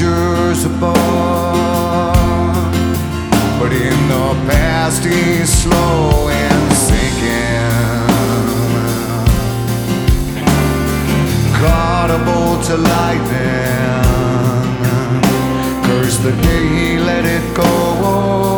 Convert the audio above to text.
futures above, but in the past he's slow and sinking. Caught a bolt of lightning, curse the day he let it go.